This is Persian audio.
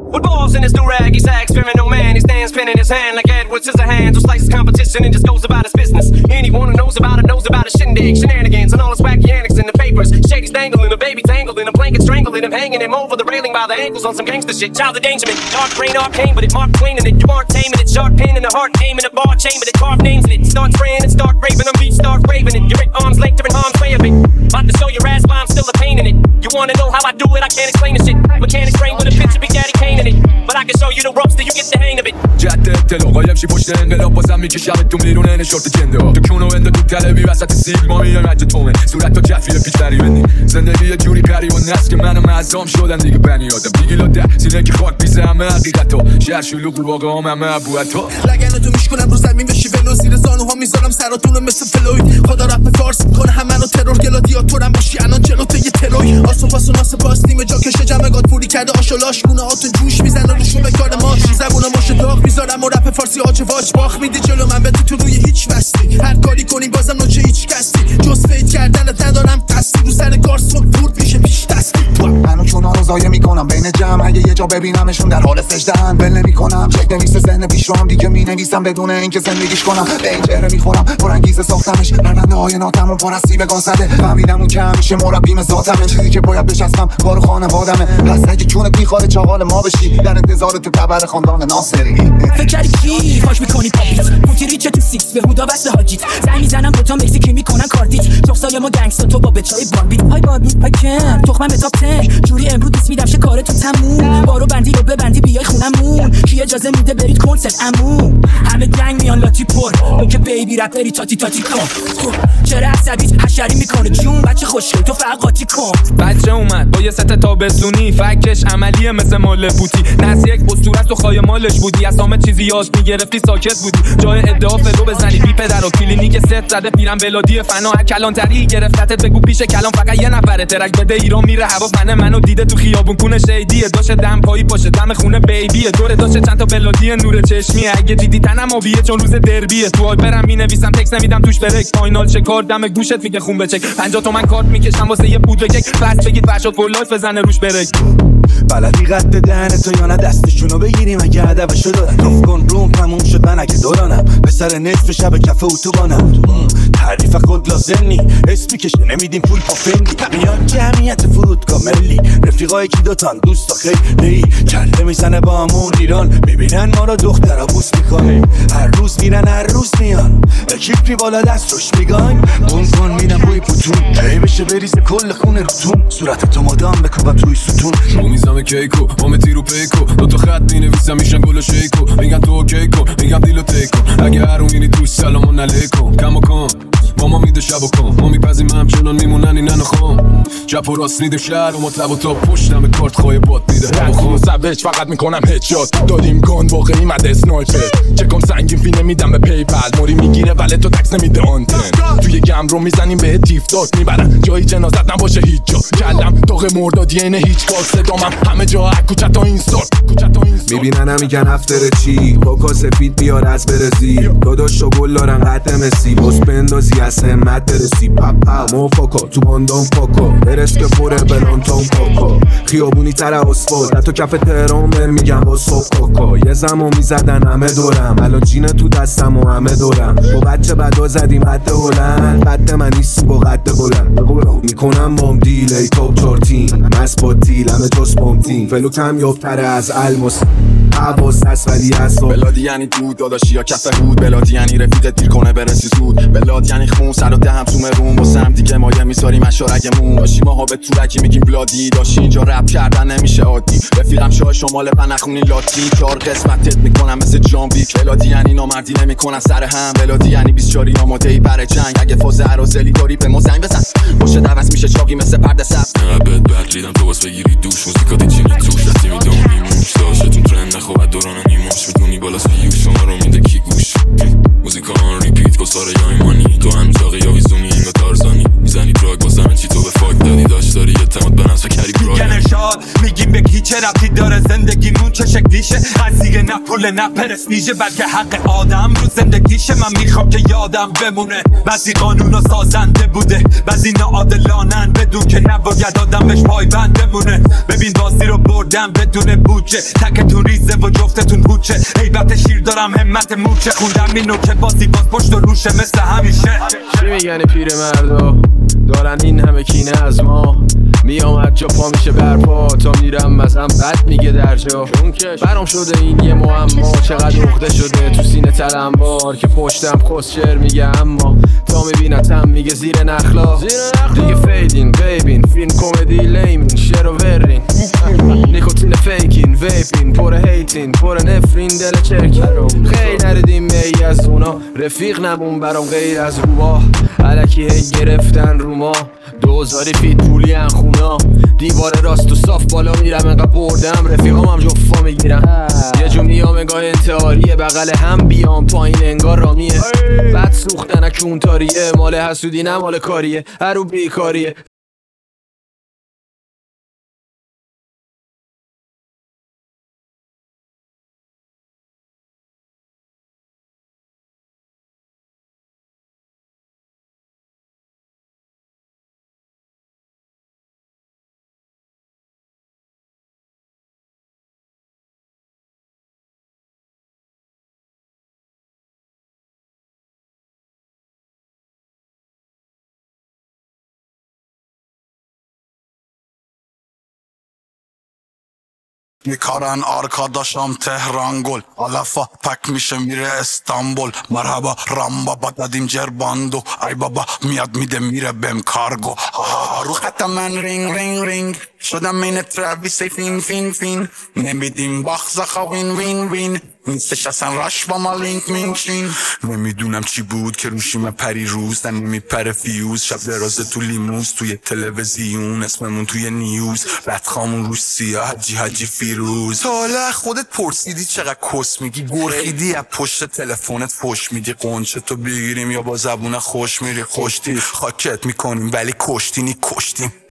With balls in his do-rag, he sags, fearing no man. He stands pen in his hand like Edward Scissorhands, who slices competition and just goes about his business. Anyone who knows about his shindig, shenanigans, and all his wacky antics in the papers. Shady's dangling, a baby tangled in a blanket, strangling him, hanging him over the railing by the ankles on some gangster shit. Child endangerment, dark brain arcane, but it Mark Twain in it. You aren't taming it, sharp pain in the heart, aim in a bar chamber that carved names in it. Start spraying and start raving, them beats start raving it. You're at arm's length, different harm's way of it. About to show your ass why I'm still a pain in it. You wanna know how I do it? I can't explain the shit. Mechanics brain with a picture, Big Daddy Kane in it. But I can show you the ropes till you get the hang of it. جده اطلاع قایم شی پشت انقلاب بازم میکشم تو میرونه نشورت جنده تو کونو انده تو تلوی وسط سیگما میایم عجه تومه صورت تا جفیل پیشتری بندی زندگی یه جوری پری و نست که منو معظام شدن دیگه بنی آدم دیگه لاده سینه که خاک بیزه همه حقیقتا شهر شلوغ واقع همه ابوعطا لگنتو میشکنم رو زمین بشی ولو زیر زانوها میذارم سراتونو مثل فلوید خدا رپ فارس میکنه همه ترور گلادیاتورم باشی الان جلو تو یه تروی آسون پاسون آسه پاس تیم جا کشه جمع گاد پوری کرده آشولاش گونه هاتون جوش میزنه روشون به کار ما زبونم ماشه داغ میذارم و رپ فارسی آج واج باخ میدی جلو من بده تو روی هیچ وستی هر کاری کنی بازم نوچه هیچ کسی جز فید کردنت ندارم قصدی رو سر گارسون پورت میشه پیش دستی منو چونا رو زایه میکنم بین جمع اگه یه جا ببینمشون در حال سجده‌اند ول نمیکنم چک نویسه ذهن پیشروام دیگه مینویسم بدون اینکه زندگیش کنم به این چهره میخورم پرانگیزه ساختمش پرنده های ناتمام پر از سیب گانزده فهمیدم اون که همیشه مربیم ذاتمه چیزی که باید بچسبم کار خانوادمه پس اگه چونت میخواد چاقال ما بشی در انتظار تو تبر خاندان ناصری فکر کی فاش میکنی پاپیت موتی ریچه تو سیکس به هودا واسه حاجیت زنگ میزنم دوتا مکزیکی میکنن کاردیت چخسای ما گنگستا تو با بچای باربیت های باربیت های کم تخمم به تاپ 10 جوری امروز دیس میدم شه کار تو تموم بارو بندی رو ببندی بیای خونمون کی اجازه میده برید کنسرت عمو همه گنگ میان لاتی پر اون که بیبی رپری تاتی تاتی کن چرا عصبیت حشری میکنه جون بچه خوشگل تو فقط قاطی کن بچه اومد با یه ست تابستونی فکش عملیه مثل مال بوتی نس یک اسطوره تو خای مالش بودی از همه چیزی یاد میگرفتی ساکت بودی جای ادعا فلو بزنی بی پدر و کلینیک ست زده پیرم بلادی فنا کلانتری گرفتت بگو پیش کلام فقط یه نفره ترک بده ایران میره هوا فنه منو دیده تو خیابون کونه شیدیه داشه دم پایی پاشه دم خونه بیبیه دوره داشه چند تا بلادی نور چشمیه اگه دیدی تنم آبیه چون روز دربیه تو برم مینویسم تکست نمیدم توش برک فاینال چه کار دم گوشت میگه خون بچک 50 تومن کارت میکشم واسه یه پودر کیک بس بگید فرشاد فور لایف بزنه روش برک بلدی قد دهنتو یا نه دستشونو بگیریم اگه هدفشو دارن گفت کن روم تموم شد من اگه دورانم پسر نصف شب کف اتوبانم تعریف خود لازم نی اسمی کشه نمیدیم پول با فنگی میان جمعیت فرودگاه ملی رفیقای کی دوتان دوستا خیلی کله میزنه با همون ایران میبینن ما رو دخترها بوس میکنه هر روز میرن هر روز میان اکیپی بالا دست روش میگن بون کن میدم بوی بوتون هی بشه بریزه کل خونه روتون صورت تو مادام بکوبم توی ستون رو میزم کیکو آمتی رو پیکو دوتا خط مینویسم میشن گل و شیکو میگن تو اوکی کن میگم دیلو تیکو اگه هرونینی توش سلام علیکم کم کن ماما میده شب و کن ما میپزیم همچنان میمونن این نخوام چپ و راست میده شهر و مطلب و تا پشتم کارت خواهی باد میده رنگیم سبج فقط میکنم هدشات دادیم گان واقعی مده اسنایپر چکم سنگین فی نمیدم به پیپل موری میگیره ولی تو تکس نمیده آنتن توی گم رو میزنیم به تیف داد میبرن جایی جنازت نباشه هیچ جا کلم داغ مرداد یعنی هیچ کار صدامم همه جا کوچت تا این سارت میبینن میگن افتر چی پاکا سفید بیار از برزی داداش و گل دارن قد مسی بس بندازی از همت برسی پاپا موفاکا تو باندام پاکا برس که پره بلانتان پاکا خیابونی تر اسفال حتی کف تهران میگم با صبح کاکا یه زمان میزدن همه دورم الان جین تو دستم و همه دورم با بچه بدا زدیم قد هلند قد من نیستی با قد بلند میکنم بام دیل ای تاپ چارتین مس با تیل همه جاس بام تیم فلو کم یافتره از الماس حواس دست ولی اصلا بلادی یعنی دود داداشی یا کف هود بلادی یعنی رفیقت دیر کنه برسی زود بلاد یعنی خون سر و دهم سوم روم با سمتی که مایه میذاریم اشارگمون داشی ماها به تورکی میگیم بلادی داشی اینجا رپ کردن نمیشه عادی رفیقم شاه شمال پنخونی لاتی 4 قسمتت میکنم مثل جانبیک بلادی یعنی نامردی نمیکنن سر هم بلادی یعنی 24 آماده ای برای جنگ اگه فاز عرازلی داری به ما زنگ بزن باشه دوست میشه چاقی مثل پرده سبز نبت بردیدم تو باس بگیری دوش موزیکات چینی توش دستی میدونی موش داشتون ترند نخواد دورانم نیماش میدونی بالا سویو شما رو میده کی گوش موزیکا آن ریپیت گساره یا ایمانی تو هم جاقی یا ویزونی انگا تارزانی میزنی پراگ بازم چی تو به فاک دادی داشت داری اعتماد به نفس کری پراگ داد میگیم به کی چه ربطی داره زندگیمون چه شکلیشه قضیه نه پول نه پرستیژه بلکه حق آدم رو زندگیشه من میخوام که یادم بمونه بعضی قانونا سازنده بوده بعضی ناعادلانن بدون که نباید آدم بهش پایبند بمونه ببین بازی رو بردم بدون بودجه تکتون ریزه و جفتتون هوچه هیبت شیر دارم همت موچه خوندم اینو که بازی باز پشت و روشه مثل همیشه چی میگن پیرمردا دارن این همه کینه از ما میامد جا پا میشه برپا تا میرم مزم بد میگه در جا برام شده این یه معما چقدر عقده شده تو سینه تلمبار که پشتم کسچر میگه اما تا میبینتم میگه زیر نخلا دیگه فیدین بیبین فیلم کمدی لیمین شعر و ورین نیکوتین فیکین ویپین پر هیتین پر نفرین دل چرکین خیلی نردیم می از اونا رفیق نمون برام غیر از روباه علکی هی گرفتن رو ما 2000 فیت پولی ان خونا دیوار راست و صاف بالا میرم انقدر بردم رفیقام هم جفا میگیرم یه جو میام انگاه انتحاریه بغل هم بیام پایین انگار رامیه بد سوختن اکون تاریه مال حسودی نه مال کاریه هرو بیکاریه میکارن arkadaşam تهران گل علفا پک میشه میره استانبول مرحبا رامبا دادیم جرباندو ای بابا میاد میده میره بهم کارگو رو خط من رینگ رینگ رینگ شدم این تراویس فین فین فین نمیدیم باخزاخا وین وین وین نیستش اصلا رش با ما لینک مینشین نمیدونم چی بود که روشیم پری روز تن نمیپره فیوز شب درازه تو لیموز توی تلویزیون اسممون توی نیوز بدخامون روش سیاه حجی فیروز حالا خودت پرسیدی چقدر کس میگی گرخیدی از پشت تلفنت فوش میدی قنچه تو بگیریم یا با زبون خوش میری خوشتی خاکت میکنیم ولی کشتینی کشتیم